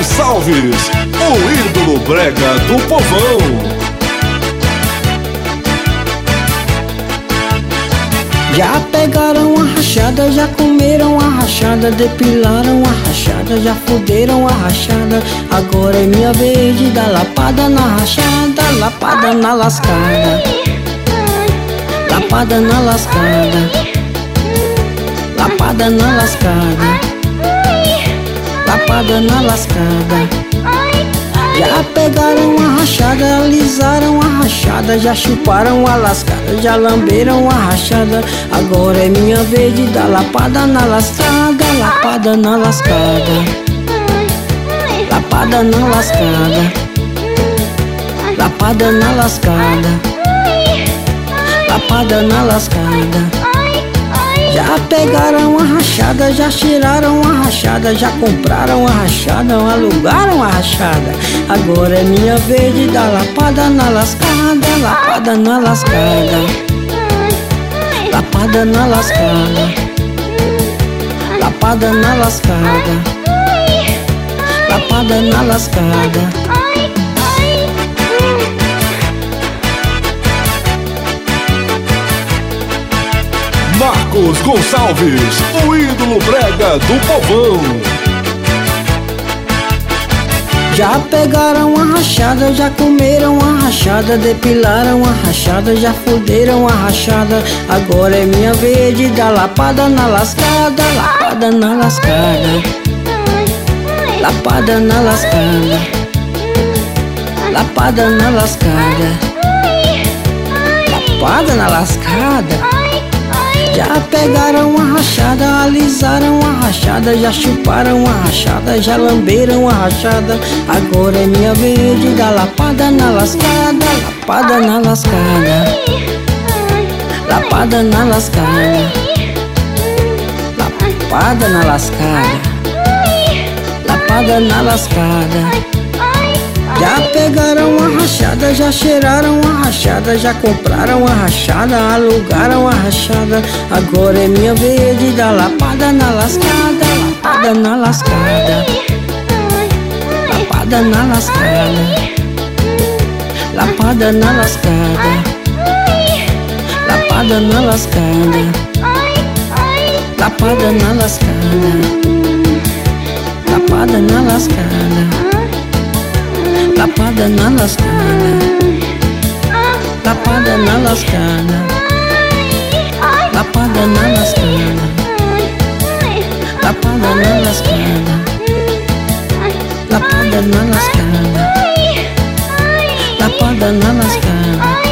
Gonçalves, o ídolo brega do povão. Já pegaram a rachada, já comeram a rachada, depilaram a rachada, já fuderam a rachada. Agora é minha vez de dar lapada na rachada, lapada na lascada, lapada na lascada, lapada na lascada, lapada na lascada. Já pegaram a rachada, alisaram a rachada, já chuparam a lascada, já lamberam a rachada. Agora é minha vez de dar lapada na lascada, lapada na lascada, lapada na lascada, lapada na lascada, lapada na lascada. Já pegaram a rachada, já tiraram a rachada, já compraram a rachada, alugaram a rachada. Agora é minha vez de dar lapada na lascada, lapada na lascada, lapada na lascada, lapada na lascada, lapada na lascada. Marcos Gonçalves, o ídolo brega do povão. Já pegaram a rachada, já comeram a rachada, depilaram a rachada, já fuderam a rachada. Agora é minha vez de dar lapada na lascada, lapada na lascada, lapada na lascada, lapada na lascada, lapada na lascada. Já pegaram a rachada, alisaram a rachada, já chuparam a rachada, já lamberam a rachada. Agora é minha vez de dar lapada na lascada, lapada na lascada, lapada na lascada, lapada na lascada, lapada na lascada. Já pegaram a rachada, já cheiraram a rachada, já compraram a rachada, alugaram a rachada. Agora é minha vez de dar lapada na lascada, lapada na lascada, lapada na lascada, lapada na lascada, lapada na lascada, lapada na lascada, lapada na lascada, lapada na lascada, lapada na lascada, lapada na lascada, lapada na lascada, lapada na lascada, lapada na lascada.